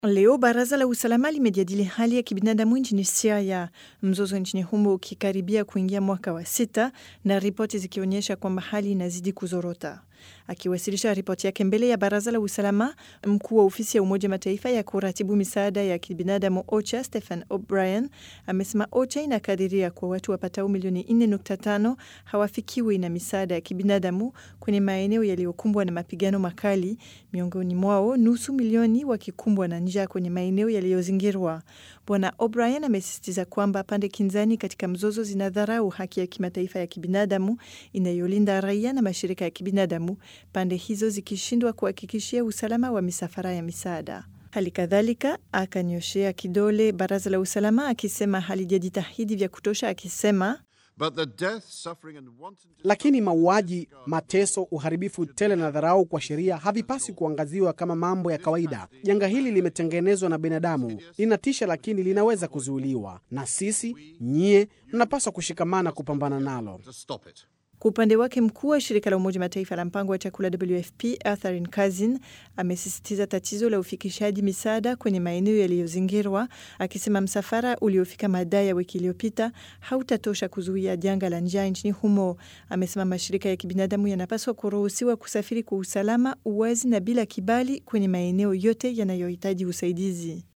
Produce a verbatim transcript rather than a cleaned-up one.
Leo baraza la usalama limejadili hali ya kibinadamu nchini Syria, mzozo nchini humo ukikaribia kuingia mwaka wa sita na ripoti zikionyesha kwamba hali inazidi kuzorota. Akiwasilisha ripoti yake mbele ya baraza la usalama, mkuu wa ofisi ya Umoja Mataifa ya kuratibu misaada ya kibinadamu OCHA, Stephen O'Brien, amesema OCHA inakadiria kwa watu wapatao milioni nne nukta tano hawafikiwi na misaada ya kibinadamu kwenye maeneo yaliyokumbwa na mapigano makali, miongoni mwao nusu milioni wakikumbwa na njaa kwenye maeneo yaliyozingirwa. Bwana O'Brien amesisitiza kwamba pande kinzani katika mzozo zinadharau haki ya kimataifa ya kibinadamu inayolinda raia na mashirika ya kibinadamu, pande hizo zikishindwa kuhakikishia usalama wa misafara ya misaada. Hali kadhalika akanyoshea kidole baraza la usalama akisema halijajitahidi vya kutosha, akisema But the death, suffering and wanton... Lakini mauaji, mateso, uharibifu tele na dharau kwa sheria havipasi kuangaziwa kama mambo ya kawaida. Janga hili limetengenezwa na binadamu, linatisha lakini linaweza kuzuiliwa, na sisi, nyie, mnapaswa kushikamana kupambana nalo. to stop it. Kwa upande wake, mkuu wa shirika la Umoja Mataifa la mpango wa chakula W F P Catherine Kazin amesisitiza tatizo la ufikishaji misaada kwenye maeneo yaliyozingirwa, akisema msafara uliofika Madaya wiki iliyopita hautatosha kuzuia janga la njaa nchini humo. Amesema mashirika ya kibinadamu yanapaswa kuruhusiwa kusafiri kwa usalama, uwazi na bila kibali kwenye maeneo yote yanayohitaji usaidizi.